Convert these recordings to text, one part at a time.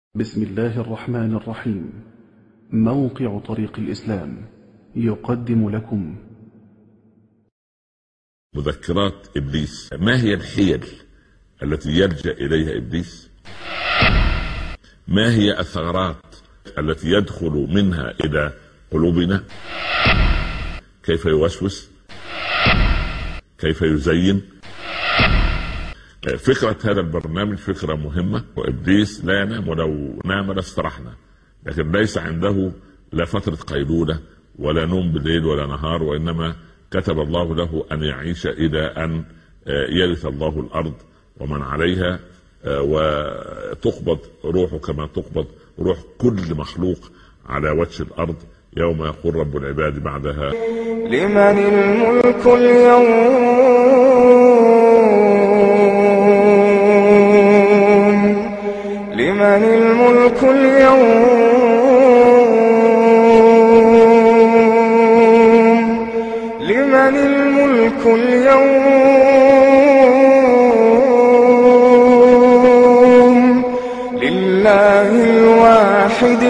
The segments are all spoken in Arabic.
بسم الله الرحمن الرحيم. موقع طريق الإسلام يقدم لكم مذكرات إبليس. ما هي الحيل التي يلجأ إليها إبليس؟ ما هي الثغرات التي يدخل منها إلى قلوبنا؟ كيف يوسوس؟ كيف يزين؟ فكرة هذا البرنامج فكرة مهمة، وإبليس لا ينام، ولو نام لاسترحنا، لكن ليس عنده لا فترة قيلولة ولا نوم بالليل ولا نهار، وإنما كتب الله له أن يعيش إلى أن يرث الله الأرض ومن عليها، وتقبض روحه كما تقبض روح كل مخلوق على وجه الأرض يوم يقول رب العباد بعدها: لمن الملك اليوم، لمن الملك اليوم، لمن الملك اليوم، لله الواحد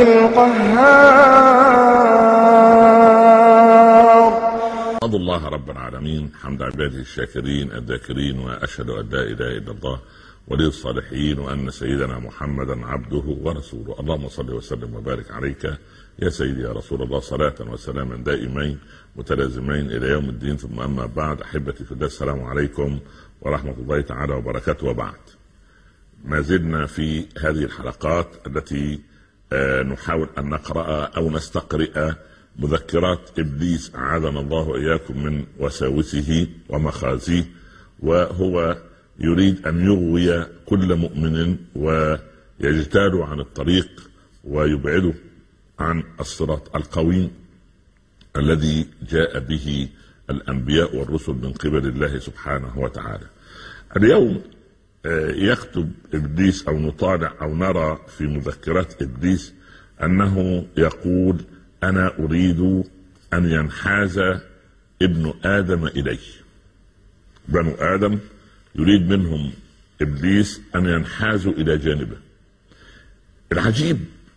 القهار. أحمد الله رب العالمين حمد عباده الشاكرين الذاكرين، وأشهد أن لا إله إلا الله ولي الصالحين، وأن سيدنا محمدا عبده ورسوله. اللهم صل وسلم وبارك عليك يا سيدي يا رسول الله، صلاة وسلاما دائمين متلازمين إلى يوم الدين. ثم أما بعد، أحبتي في الله، السلام عليكم ورحمة الله تعالى وبركاته. وبعد، ما زلنا في هذه الحلقات التي نحاول أن نقرأ أو نستقرئ مذكرات إبليس، أعاذنا الله وإياكم من وساوسه ومخازيه، وهو يريد أن يغوي كل مؤمن ويجتال عن الطريق ويبعده عن الصراط القويم الذي جاء به الأنبياء والرسل من قبل الله سبحانه وتعالى. اليوم يكتب إبليس أو نطالع أو نرى في مذكرات إبليس أنه يقول: أنا أريد أن ينحاز ابن آدم إلي. بنو آدم يريد منهم إبليس أن ينحازوا إلى جانبه. العجيب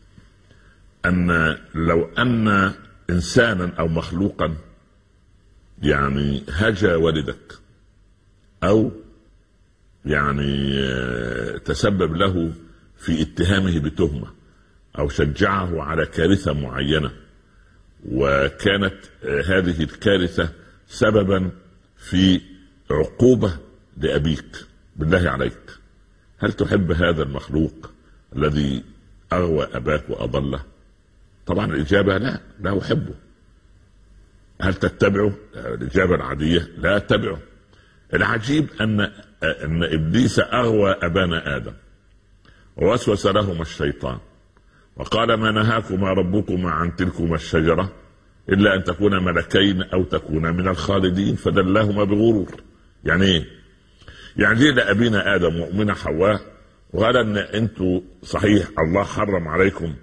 أن لو أن إنسانا أو مخلوقا يعني هجا والدك، أو يعني تسبب له في اتهامه بتهمة، أو شجعه على كارثة معينة، وكانت هذه الكارثة سببا في عقوبة لأبيك، بالله عليك، هل تحب هذا المخلوق الذي أغوى أباك وأضله؟ طبعا الإجابة لا أحبه. هل تتبعه؟ الإجابة العادية لا أتبعه. العجيب أن إبليس أغوى أبانا آدم، ووسوس لهما الشيطان وقال: ما نهاكما ربكما عن تلكما الشجرة إلا أن تكونا ملكين أو تكونا من الخالدين، فدلهما بغرور. يعني إيه؟ يعني لأبينا آدم وأمنا حواء وقال أن أنتوا صحيح الله حرم عليكم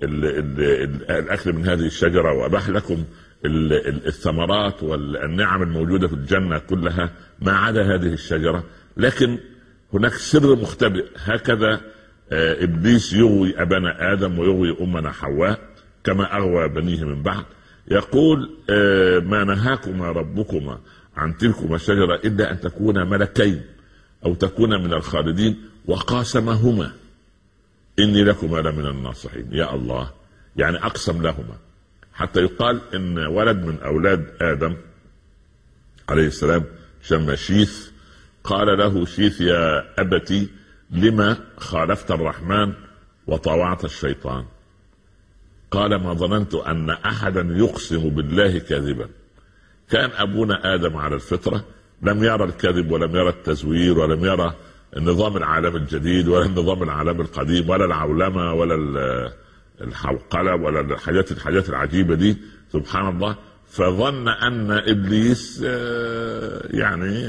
الأكل من هذه الشجرة، وأباح لكم الثمرات والنعم الموجودة في الجنة كلها ما عدا هذه الشجرة، لكن هناك سر مختبئ. هكذا إبليس يغوي أبانا آدم ويغوي أمنا حواء كما أغوى بنيه من بعد. يقول: ما نهاكما ربكما عن تلكما الشجرة إلا أن تكونا ملكين أو تكونا من الخالدين، وقاسمهما إني لكما لمن الناصحين. يا الله، يعني أقسم لهما، حتى يقال إن ولد من أولاد آدم عليه السلام شم شيث، قال له شيث: يا أبتي لما خالفت الرحمن وطوعت الشيطان؟ قال: ما ظننت أن أحدا يقسم بالله كاذبا. كان أبونا آدم على الفطرة، لم يرى الكذب ولم يرى التزوير ولم يرى النظام العالم الجديد ولا النظام العالم القديم ولا العولمة ولا الحوقلة ولا الحاجات العجيبة دي، سبحان الله. فظن أن إبليس يعني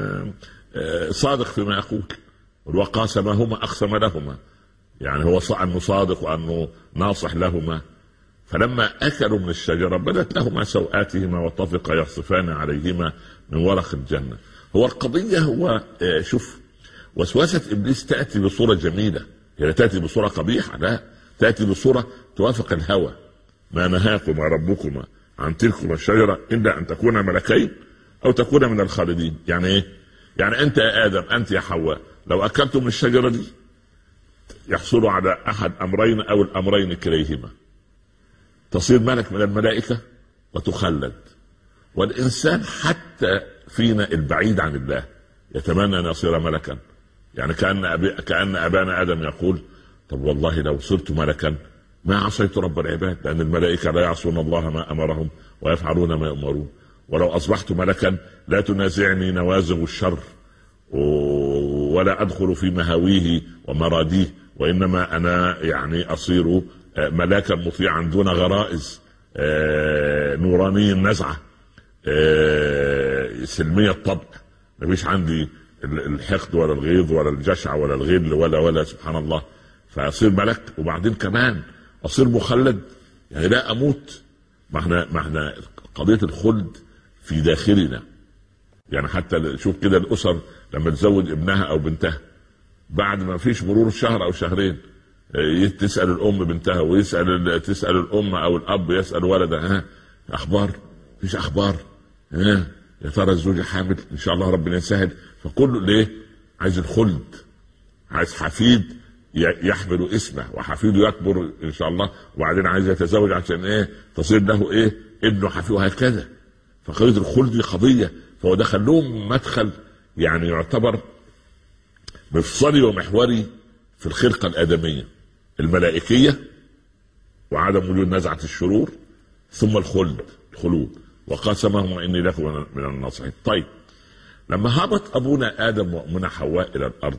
صادق فيما يقول، وقاسمهما أقسم لهما، يعني هو أنه صادق وأنه ناصح لهما. فلما أكلوا من الشجرة بدت لهما سوآتهما وطفقا يخصفان عليهما من ورق الجنة. هو القضية هو شوف، وسوسة إبليس تأتي بصورة جميلة، هي تأتي بصورة قبيحة، لا، تأتي بصورة توافق الهوى. ما نهاكما ربكما عن تلكما الشجرة إلا أن تكونا ملكين أو تكونا من الخالدين. يعني إيه؟ يعني أنت يا آدم، أنت يا حواء، لو أكلتم من الشجرة دي يحصلوا على أحد أمرين أو الأمرين كليهما: تصير ملك من الملائكة وتخلد. والإنسان حتى فينا البعيد عن الله يتمنى أن يصير ملكا. يعني كأن أبانا آدم يقول: طب والله لو صرت ملكا ما عصيت رب العباد، لأن الملائكة لا يعصون الله ما أمرهم ويفعلون ما يؤمرون. ولو أصبحت ملكا لا تنازعني نوازغ الشر ولا أدخل في مهاويه ومراديه، وإنما أنا يعني أصير ملاكا مطيعا دون غرائز، نوراني النزعة، سلمية الطبع، ما فيش عندي الحقد ولا الغيظ ولا الجشع ولا الغل ولا سبحان الله. فأصير ملك وبعدين كمان أصير مخلد، يعني لا أموت. ما احنا قضية الخلد في داخلنا. يعني حتى شوف كده الأسر لما تزوج ابنها أو بنتها، بعد ما فيش مرور شهر أو شهرين تسأل الأم بنتها تسأل الأم أو الأب يسأل ولده: أخبار؟ فيش أخبار؟ يا ترى الزوجة حامل؟ إن شاء الله ربنا يسهل. فكله ليه؟ عايز الخلد، عايز حفيد يحمل اسمه وحفيده يكبر إن شاء الله، وبعدين عايز يتزوج عشان تصير له ابنه حفيد، وهكذا. فقضية الخلد قضية، فهو دخل لهم مدخل يعني يعتبر مفصلي ومحوري في الخلقة الآدمية: الملائكية وعدم وجود نزعة الشرور، ثم الخلود. وقاسمهم إني لكم من الناصحين. طيب، لما هبط أبونا آدم وأمنا حواء إلى الأرض،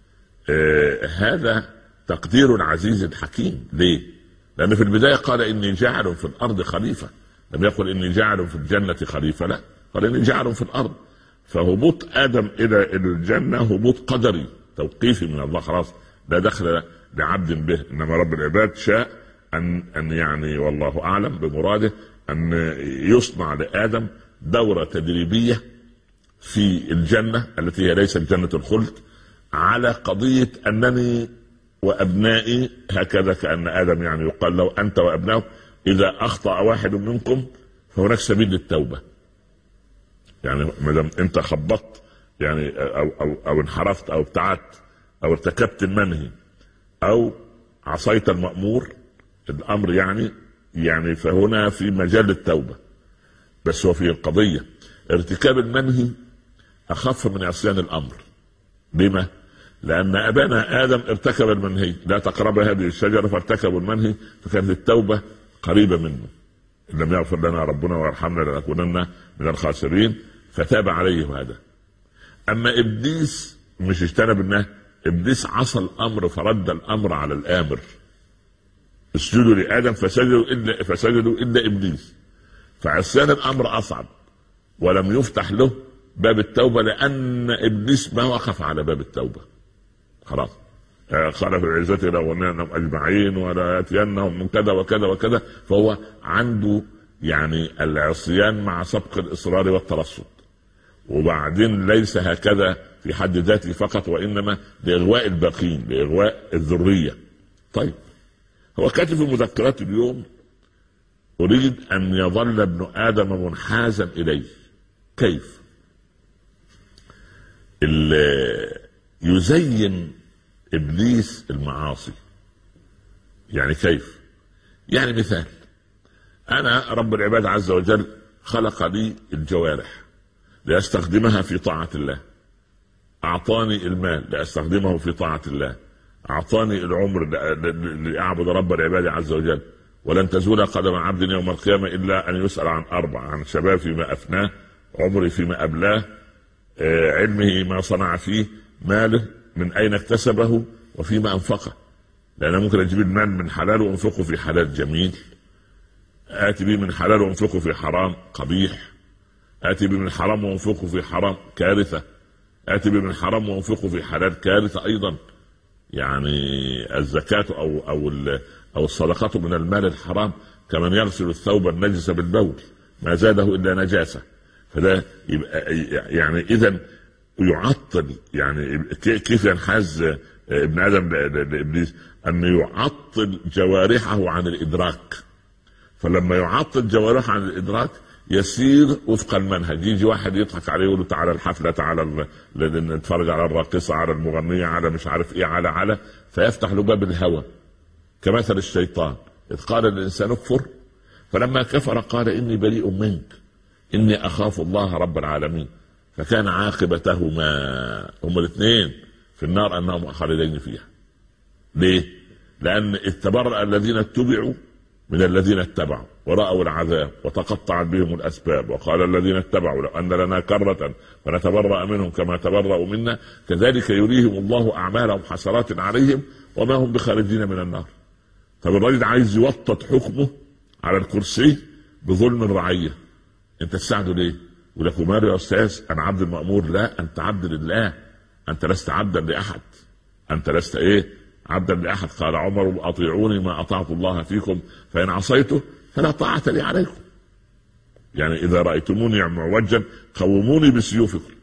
هذا تقدير العزيز الحكيم. ليه؟ لأن في البداية قال: إني جاعل في الأرض خليفة. لم يقل إني جاعل في الجنة خليفة، لا، قال إني جاعل في الأرض. فهبوط آدم إلى الجنة هبوط قدري توقيفي من الله، خلاص لا دخل لعبد به، إنما رب العباد شاء أن يعني والله أعلم بمراده أن يصنع لآدم دورة تدريبية في الجنة التي هي ليست جنة الخلد، على قضية أنني وأبنائي هكذا. كأن آدم يعني يقال له: أنت وأبنائك إذا أخطأ واحد منكم فهناك سبيل للتوبة. يعني مادام أنت خبطت يعني أو انحرفت أو ابتعدت أو ارتكبت المنهي أو عصيت المأمور الأمر يعني فهنا في مجال التوبة. بس هو في القضية ارتكاب المنهي أخف من عصيان الأمر. لما؟ لأن أبانا آدم ارتكب المنهي: لا تقرب هذه الشجرة، فارتكبوا المنهي، فكانت التوبة قريبة منه. إن لم يغفر لنا ربنا ويرحمنا لنكونن من الخاسرين، فتاب عليه هذا. أما إبليس مش اجتنب النهي، إبليس عصى الأمر فرد الأمر على الآمر: اسجدوا لآدم فسجدوا إلا إبليس. فعصيان الأمر أصعب، ولم يفتح له باب التوبة لأن إبليس ما وقف على باب التوبة. خلاص قال في العزة لأغوينهم أجمعين ولا يأتينهم من كذا وكذا وكذا. فهو عنده يعني العصيان مع سبق الإصرار والترصد، وبعدين ليس هكذا في حد ذاته فقط، وإنما لإغواء الباقين، لإغواء الذرية. طيب، هو كاتب في مذكرات اليوم: أريد أن يظل ابن آدم منحازا إليه. كيف؟ يزين إبليس المعاصي. يعني كيف؟ يعني مثال: أنا رب العباد عز وجل خلق لي الجوارح لأستخدمها في طاعة الله، أعطاني المال لأستخدمه في طاعة الله، أعطاني العمر لأعبد رب العباد عز وجل. ولن تزول قدم عبد يوم القيامة إلا أن يسأل عن 4: عن شباب فيما أفناه، عمري فيما أبلاه، علمه ما صنع فيه، ماله من أين اكتسبه، وفيما أنفقه. لأن ممكن أجيب المال من حلال وأنفقه في حلال جميل، آتي به من حلال وأنفقه في حرام قبيح، آتي به من حرام وأنفقه في حرام كارثة، آتي به من حرام وأنفقه في حلال كارثة أيضا. يعني الزكاة أو الصدقات من المال الحرام كمن يغسل الثوب النجس بالبول ما زاده إلا نجاسة. فده يبقى يعني إذن يعطل. يعني كيف ينحاز ابن آدم لإبليس أن يعطل جوارحه عن الإدراك. فلما يعطل جوارحه عن الإدراك يسير وفق المنهج. يجي واحد يضحك عليه يقول له تعالى الحفلة، تعالى نتفرج على الراقصة، على المغنية، على مش عارف ايه، على فيفتح له باب الهوى كمثل الشيطان إذ قال الإنسان اكفر فلما كفر قال إني بريء منك إني أخاف الله رب العالمين. فكان عاقبتهما هما الاثنين في النار أنهم خالدين فيها. ليه؟ لأن تبرأ الذين اتبعوا من الذين اتبعوا ورأوا العذاب وتقطعت بهم الأسباب، وقال الذين اتبعوا لو أن لنا كرة فنتبرأ منهم كما تبرأوا منا كذلك يريهم الله أعمالهم حسرات عليهم وما هم بخارجين من النار. طب الراجل عايز يوطد حكمه على الكرسي بظلم الرعية، انت تساعده ليه؟ يقول لك وماله يا أستاذ أنا عبد المأمور. لا، أنت عبد لله، أنت لست عبدا لأحد، أنت لست عبدا لأحد. قال عمر أطيعوني ما أطعت الله فيكم فإن عصيته فلا طاعة لي عليكم. يعني إذا رأيتموني معوجا قوموني بسيوفكم.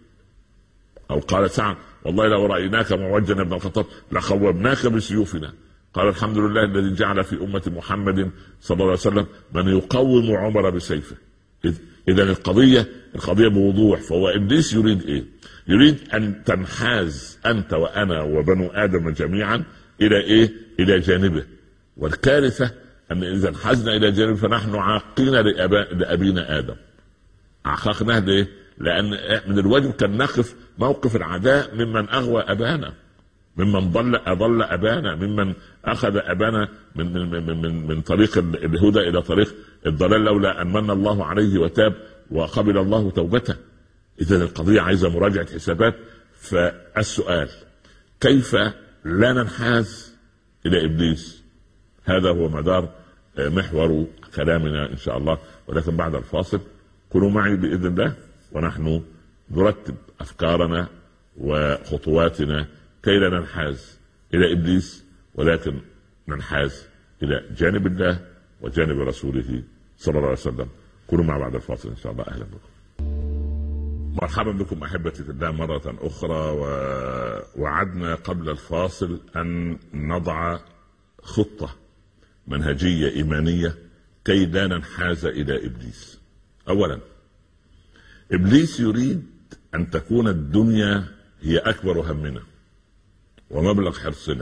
أو قال سعد والله لو رأيناك معوجا ابن الخطاب لقومناك بسيوفنا. قال الحمد لله الذي جعل في أمة محمد صلى الله عليه وسلم من يقوم عمر بسيفه. إذا القضية بوضوح. فهو إبليس يريد إيه؟ يريد أن تنحاز أنت وأنا وبنو آدم جميعا إلى إلى جانبه. والكارثة أن إذا انحازنا إلى جانبه فنحن عاقين لأبينا آدم. عاقناه ليه؟ لأن من الواجب كان نقف موقف العداء ممن أغوى أبانا، ممن أضل أبانا، ممن أخذ أبانا من طريق الهدى إلى طريق الضلال، لولا أن من الله عليه وتاب وقبل الله توبته. إذن القضية عايزة مراجعة حسابات. فالسؤال كيف لا ننحاز إلى إبليس؟ هذا هو مدار محور كلامنا إن شاء الله. ولكن بعد الفاصل كونوا معي بإذن الله ونحن نرتب أفكارنا وخطواتنا كي لا ننحاز إلى إبليس ولكن ننحاز إلى جانب الله وجانب رسوله صلى الله عليه وسلم. كونوا مع بعد الفاصل إن شاء الله. أهلا بكم، مرحبا بكم أحبتي في الله مرة أخرى. ووعدنا قبل الفاصل أن نضع خطة منهجية إيمانية كي لا ننحاز إلى إبليس. أولا إبليس يريد أن تكون الدنيا هي أكبر همنا ومبلغ حرصنا.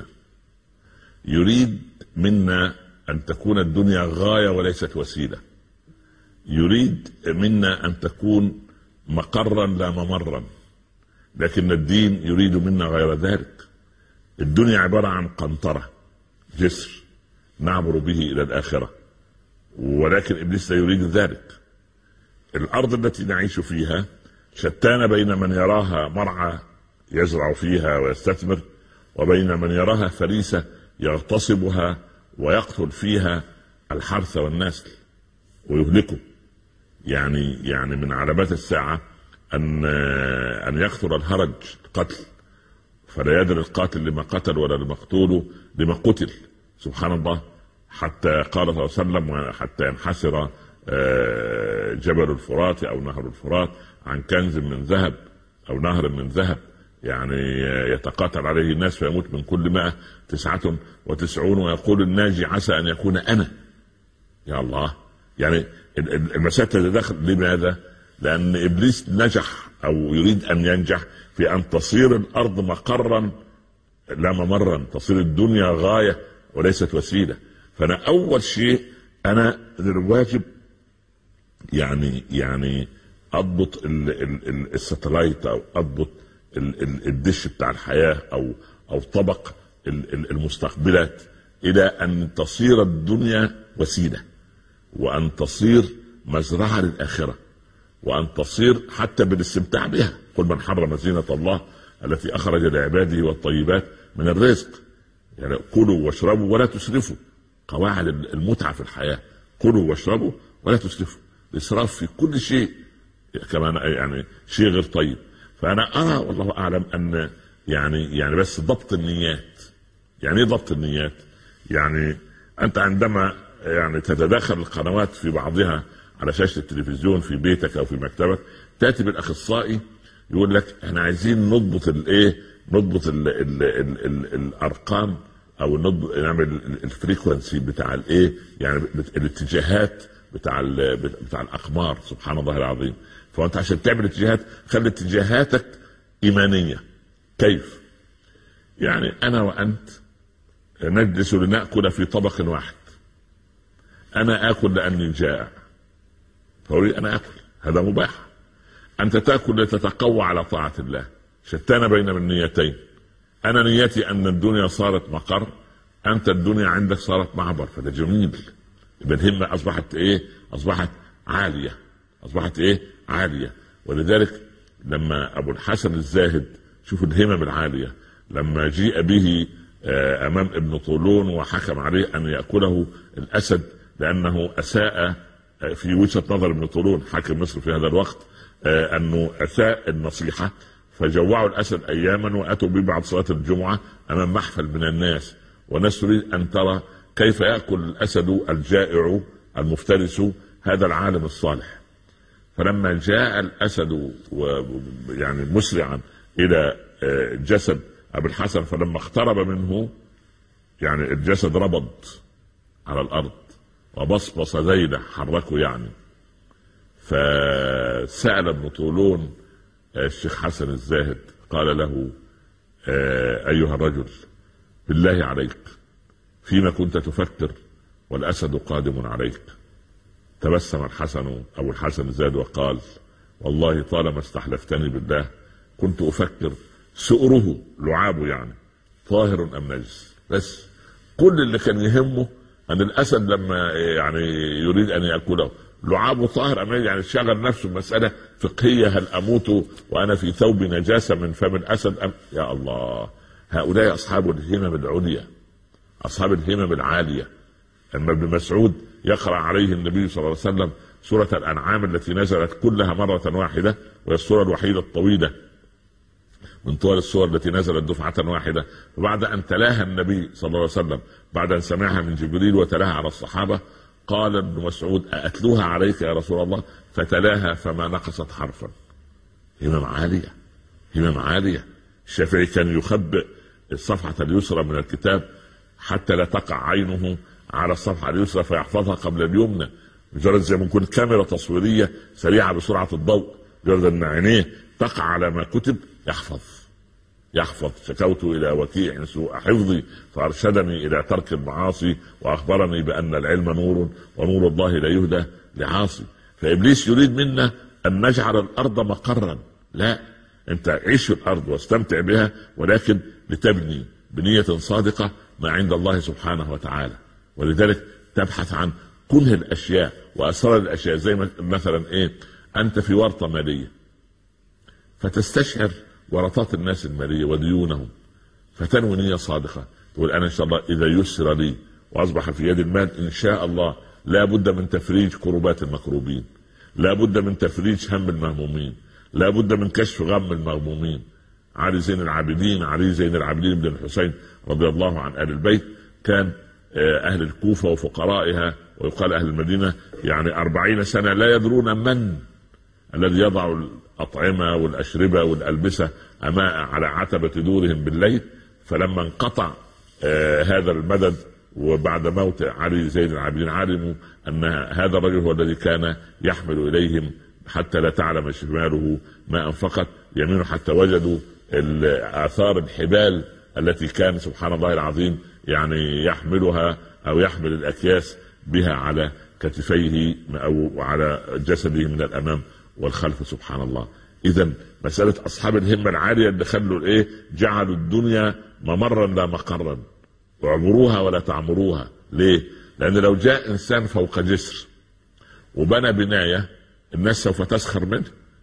يريد منا أن تكون الدنيا غاية وليست وسيلة. يريد منا أن تكون مقرا لا ممرا. لكن الدين يريد منا غير ذلك. الدنيا عبارة عن قنطرة، جسر نعبر به إلى الآخرة، ولكن إبليس لا يريد ذلك. الأرض التي نعيش فيها شتان بين من يراها مرعى يزرع فيها ويستثمر، وبين من يراها فريسة يغتصبها ويقتل فيها الحرث والنسل ويهلكه. يعني من علامات الساعة أن يقتل الهرج القتل، فلا يدري القاتل لما قتل ولا المقتول لما قتل. سبحان الله. حتى قال صلى الله عليه وسلم حتى ينحسر جبل الفرات أو نهر الفرات عن كنز من ذهب أو نهر من ذهب، يعني يتقاتل عليه الناس فيموت من كل 199 ويقول الناجي عسى أن يكون أنا. يا الله، يعني المسألة تتدخل. لماذا؟ لأن إبليس نجح أو يريد أن ينجح في أن تصير الأرض مقرا لا ممرا، تصير الدنيا غاية وليست وسيلة. فأنا أول شيء أنا الواجب يعني أضبط الستلايت أو أضبط الدش بتاع الحياة أو طبق المستقبلات إلى أن تصير الدنيا وسيلة، وأن تصير مزرعة للآخرة، وأن تصير حتى بالاستمتاع بها. قل من حرم زينة الله التي أخرج لعباده والطيبات من الرزق. يعني كلوا واشربوا ولا تسرفوا. قواعد المتعة في الحياة: كلوا واشربوا ولا تسرفوا. الإسراف في كل شيء كمان يعني شيء غير طيب. فأنا أرى والله أعلم أن يعني بس ضبط النيات. يعني إيه ضبط النيات؟ يعني أنت عندما يعني تتداخل القنوات في بعضها على شاشة التلفزيون في بيتك أو في مكتبك، تأتي بالأخصائي يقول لك احنا عايزين نضبط نضبط الارقام او نعمل الفريكونسي بتاع الايه يعني الاتجاهات بتاع الاقمار. سبحان الله العظيم. فانت عشان تعمل اتجاهات خلي اتجاهاتك ايمانيه. كيف؟ يعني انا وانت نجلس لنأكل في طبق واحد، انا اكل لاني جائع فاريد ان اكل، هذا مباح. انت تاكل لتتقوى على طاعه الله، شتان بين النيتين. انا نيتي ان الدنيا صارت مقر، انت الدنيا عندك صارت معبر، فده جميل. يبقى الهمه اصبحت ايه؟ اصبحت عاليه، اصبحت ايه؟ عاليه. ولذلك لما ابو الحسن الزاهد، شوف الهمم العاليه، لما جيء به امام ابن طولون وحكم عليه ان ياكله الاسد لانه اساء في وجهه نظر ابن طولون حاكم مصر في هذا الوقت، انه اساء النصيحه، فجوعوا الاسد اياما واتوا به بعد صلاه الجمعه امام محفل من الناس، والناس تريد ان ترى كيف ياكل الاسد الجائع المفترس هذا العالم الصالح. فلما جاء الاسد يعني مسرعا الى جسد ابي الحسن، فلما اقترب منه يعني الجسد ربض على الارض وبصبص ذيله حركه يعني. فسأل ابن طولون الشيخ حسن الزاهد قال له: ايها الرجل بالله عليك فيما كنت تفكر والاسد قادم عليك؟ تبسم ابو الحسن الزاهد وقال: والله طالما استحلفتني بالله كنت افكر سؤره لعابه يعني طاهر ام نجس. بس كل اللي كان يهمه ان الاسد لما يعني يريد ان ياكله لعابه طاهر ام نجس، يعني شغل نفسه مساله فقهيه: هل اموت وانا في ثوب نجاسه من فم الاسد ام؟ يا الله، هؤلاء اصحاب الهمم العليا، اصحاب الهمم العاليه. اما ابن مسعود يقرا عليه النبي صلى الله عليه وسلم سوره الانعام التي نزلت كلها مره واحده، وهي السوره الوحيده الطويله من طوال السور التي نزلت دفعة واحدة، وبعد أن تلاها النبي صلى الله عليه وسلم بعد أن سمعها من جبريل وتلاها على الصحابة، قال ابن مسعود: أأتلوها عليك يا رسول الله؟ فتلاها فما نقصت حرفا. همم عالية، همم عالية. الشافعي كان يخبئ الصفحة اليسرى من الكتاب حتى لا تقع عينه على الصفحة اليسرى فيحفظها قبل اليمنى، مجرد زي ما يكون كاميرا تصويرية سريعة بسرعة الضوء، مجرد أن عينيه تقع على ما كتب يحفظ. شكوت إلى وكيع سوء حفظي فأرشدني إلى ترك المعاصي وأخبرني بأن العلم نور ونور الله لا يهدى لعاصي. فإبليس يريد منا أن نجعل الأرض مقرا. لا، أنت عيش في الأرض واستمتع بها، ولكن لتبني بنية صادقة ما عند الله سبحانه وتعالى. ولذلك تبحث عن كنه الأشياء وأسرار الأشياء. زي مثلا إيه؟ أنت في ورطة مالية فتستشعر ورطات الناس المالية وديونهم، فتنوي نية صادقة، تقول: أنا إن شاء الله إذا يسر لي وأصبح في يد المال إن شاء الله لا بد من تفريج كربات المكروبين، لا بد من تفريج هم المهمومين، لا بد من كشف غم المغمومين. علي زين العابدين بن الحسين رضي الله عن آل البيت كان أهل الكوفة وفقرائها ويقال أهل المدينة يعني 40 سنة لا يدرون من الذي يضع الأطعمة والأشربة والألبسة على عتبة دورهم بالليل. فلما انقطع هذا المدد وبعد موت علي زين العابدين علموا أن هذا الرجل هو الذي كان يحمل إليهم حتى لا تعلم شماله ما أنفقت يمينه، حتى وجدوا آثار الحبال التي كان سبحان الله العظيم يعني يحملها أو يحمل الأكياس بها على كتفيه أو على جسده من الأمام والخلف. سبحان الله. إذن مسألة أصحاب الهمة العالية اللي خلوا جعلوا الدنيا ممرا لا مقرا، وعبروها ولا تعمروها. ليه؟ لأن لو جاء إنسان فوق جسر وبنى بناية الناس سوف تسخر منه،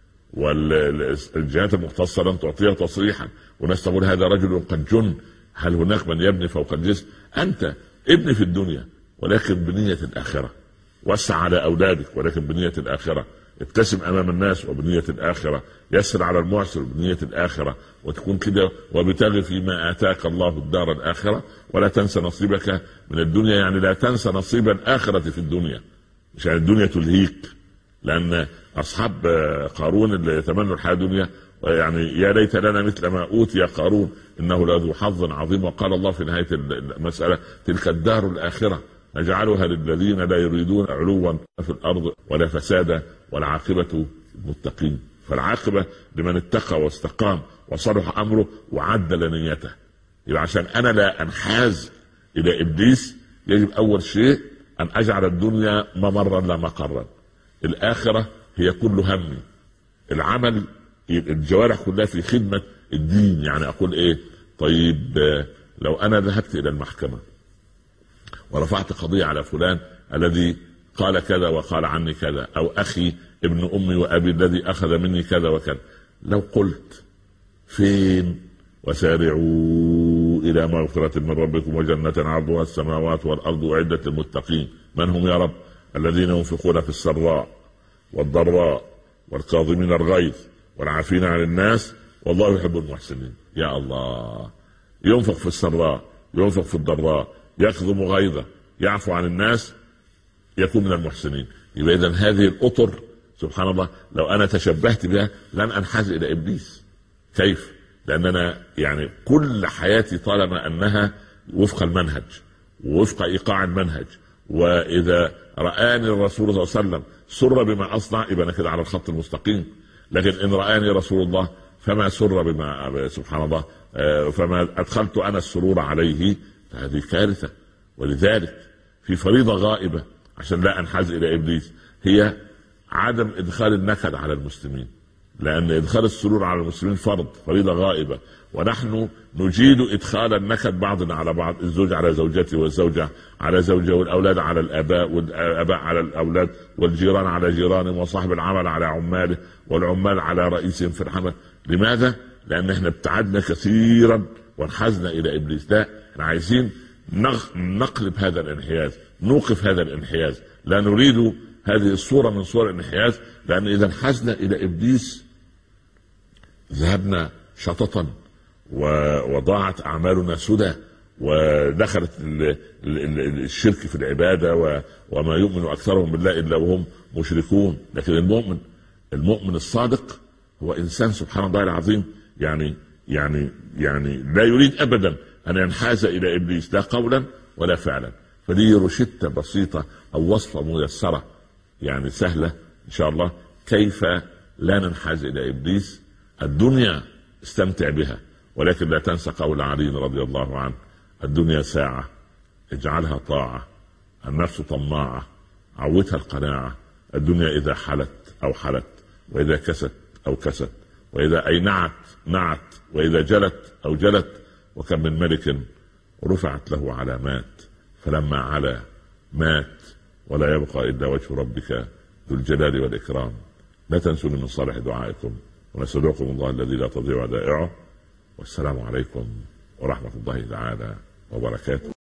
والجهات المختصة لن تعطيها تصريحا، والناس تقول: هذا رجل قد جن. هل هناك من يبني فوق الجسر؟ أنت ابني في الدنيا ولكن بنية الآخرة، وسع على أولادك ولكن بنية الآخرة، ابتسم امام الناس وبنية الاخرة، يسر على المعسر بنية الاخرة، وتكون كده وابتغ فيما اتاك الله الدار الاخرة ولا تنسى نصيبك من الدنيا. يعني لا تنسى نصيب الاخرة في الدنيا، مش يعني الدنيا تلهيك. لان اصحاب قارون اللي يتمنوا الحياة الدنيا يعني يا ليت لنا مثل ما أوتي قارون إنه لذو حظ عظيم. وقال الله في نهاية المسألة تلك الدار الآخرة نجعلها للذين لا يريدون علوا في الأرض ولا فسادا والعاقبة للمتقين. فالعاقبة لمن اتقى واستقام وصلح أمره وعدل نيته. يبقى عشان أنا لا أنحاز إلى إبليس يجب أول شيء أن أجعل الدنيا ممرا لا مقرا. الآخرة هي كل همي. العمل الجوارح كلها في خدمة الدين. يعني أقول إيه؟ طيب لو أنا ذهبت إلى المحكمة ورفعت قضية على فلان الذي قال كذا وقال عني كذا، أو أخي ابن أمي وأبي الذي أخذ مني كذا وكذا، لو قلت فين وسارعوا إلى مغفرة من ربكم وجنة عرضها السماوات والأرض أعدت للمتقين. من هم يا رب؟ الذين ينفقون في السراء والضراء والكاظمين الغيظ والعافين عن الناس والله يحب المحسنين. يا الله، ينفق في السراء، ينفق في الضراء، يكظم غيظه، يعفو عن الناس، يكون من المحسنين. يبقى إذن هذه الأطر سبحان الله لو أنا تشبهت بها لن أنحاز إلى إبليس. كيف؟ لأننا يعني كل حياتي طالما أنها وفق المنهج ووفق إيقاع المنهج، وإذا رآني الرسول صلى الله عليه وسلم سر بما أصنع يبقى أنا كده على الخط المستقيم. لكن إن رآني رسول الله فما سر بما سبحان الله فما أدخلت أنا السرور عليه، فهذه كارثة. ولذلك في فريضة غائبة عشان لا أنحاز إلى إبليس هي عدم إدخال النكد على المسلمين، لأن إدخال السرور على المسلمين فريضة غائبة، ونحن نجيد إدخال النكد بعضنا على بعض، الزوج على زوجته والزوجة على زوجه والأولاد على الآباء والآباء على الأولاد والجيران على جيرانهم وصاحب العمل على عماله والعمال على رئيسهم في العمل. لماذا؟ لأن احنا ابتعدنا كثيرا وانحازنا إلى إبليس. لا، احنا عايزين نقلب هذا الانحياز، نوقف هذا الانحياز. لا نريد هذه الصورة من صور الانحياز، لأن إذا انحازنا إلى إبليس ذهبنا شططا وضاعت أعمالنا سدى، ودخلت الشرك في العبادة وما يؤمن أكثرهم بالله إلا وهم مشركون. لكن المؤمن الصادق هو إنسان سبحان الله العظيم يعني لا يريد أبدا أن ينحاز إلى إبليس لا قولا ولا فعلا. فدي روشتة بسيطة أو وصفة ميسرة يعني سهلة إن شاء الله كيف لا ننحاز إلى إبليس. الدنيا استمتع بها، ولكن لا تنسى قول علي رضي الله عنه: الدنيا ساعة اجعلها طاعة، النفس طماعة عودها القناعة، الدنيا إذا حلت أو حلت، وإذا كست أو كست، وإذا أينعت نعت، وإذا جلت أو جلت. وكم من ملك رفعت له علامات فلما علا مات، ولا يبقى إلا وجه ربك ذو الجلال والإكرام. لا تنسوني من صالح دعائكم، ونستودعكم الله الذي لا تضيع ودائعه. والسلام عليكم ورحمة الله تعالى وبركاته.